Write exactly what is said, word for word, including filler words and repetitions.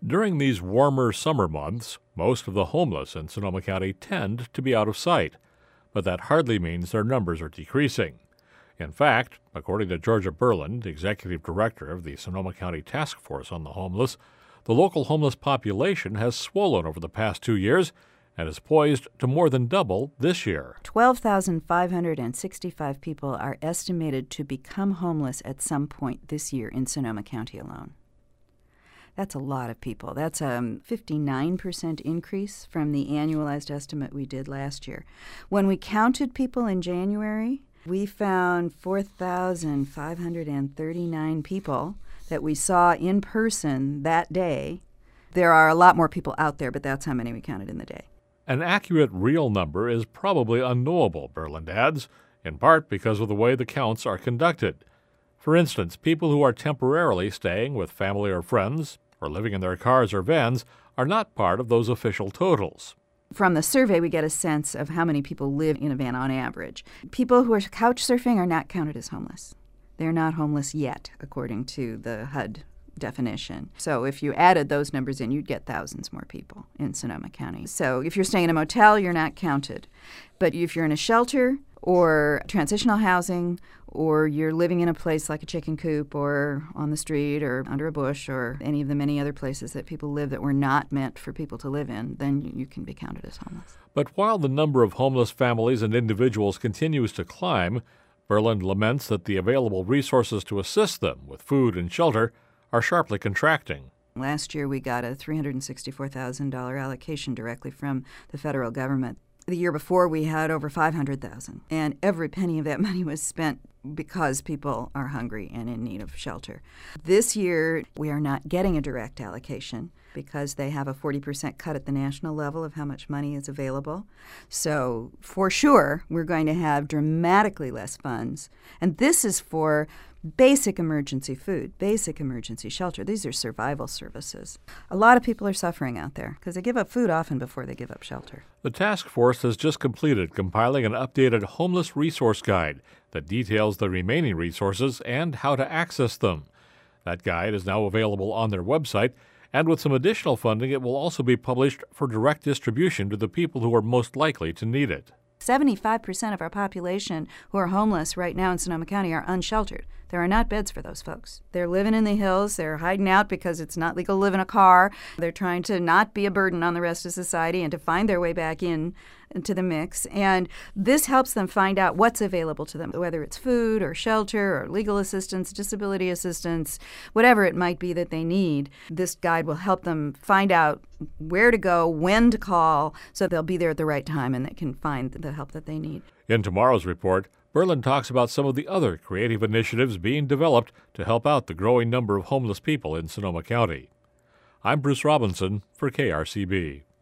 During these warmer summer months, most of the homeless in Sonoma County tend to be out of sight, but that hardly means their numbers are decreasing. In fact, according to Georgia Berland, executive director of the Sonoma County Task Force on the Homeless, the local homeless population has swollen over the past two years and is poised to more than double this year. twelve thousand five hundred sixty-five people are estimated to become homeless at some point this year in Sonoma County alone. That's a lot of people. That's a fifty-nine percent increase from the annualized estimate we did last year. When we counted people in January, we found four thousand five hundred thirty-nine people that we saw in person that day. There are a lot more people out there, but that's how many we counted in the day. An accurate real number is probably unknowable, Berland adds, in part because of the way the counts are conducted. For instance, people who are temporarily staying with family or friends or living in their cars or vans are not part of those official totals. From the survey, we get a sense of how many people live in a van on average. People who are couch surfing are not counted as homeless. They're not homeless yet, according to the H U D definition. So if you added those numbers in, you'd get thousands more people in Sonoma County. So if you're staying in a motel, you're not counted. But if you're in a shelter or transitional housing, or you're living in a place like a chicken coop or on the street or under a bush or any of the many other places that people live that were not meant for people to live in, then you can be counted as homeless. But while the number of homeless families and individuals continues to climb, Berland laments that the available resources to assist them with food and shelter are sharply contracting. Last year we got a three hundred sixty-four thousand dollars allocation directly from the federal government. The year before we had over five hundred thousand dollars, and every penny of that money was spent because people are hungry and in need of shelter. This year we are not getting a direct allocation because they have a forty percent cut at the national level of how much money is available. So for sure we're going to have dramatically less funds, and this is for basic emergency food, basic emergency shelter. These are survival services. A lot of people are suffering out there because they give up food often before they give up shelter. The task force has just completed compiling an updated homeless resource guide that details the remaining resources and how to access them. That guide is now available on their website, and with some additional funding, it will also be published for direct distribution to the people who are most likely to need it. seventy-five percent of our population who are homeless right now in Sonoma County are unsheltered. There are not beds for those folks. They're living in the hills. They're hiding out because it's not legal to live in a car. They're trying to not be a burden on the rest of society and to find their way back in into the mix. And this helps them find out what's available to them, whether it's food or shelter or legal assistance, disability assistance, whatever it might be that they need. This guide will help them find out where to go, when to call, so they'll be there at the right time and they can find the help that they need. In tomorrow's report, Berland talks about some of the other creative initiatives being developed to help out the growing number of homeless people in Sonoma County. I'm Bruce Robinson for K R C B.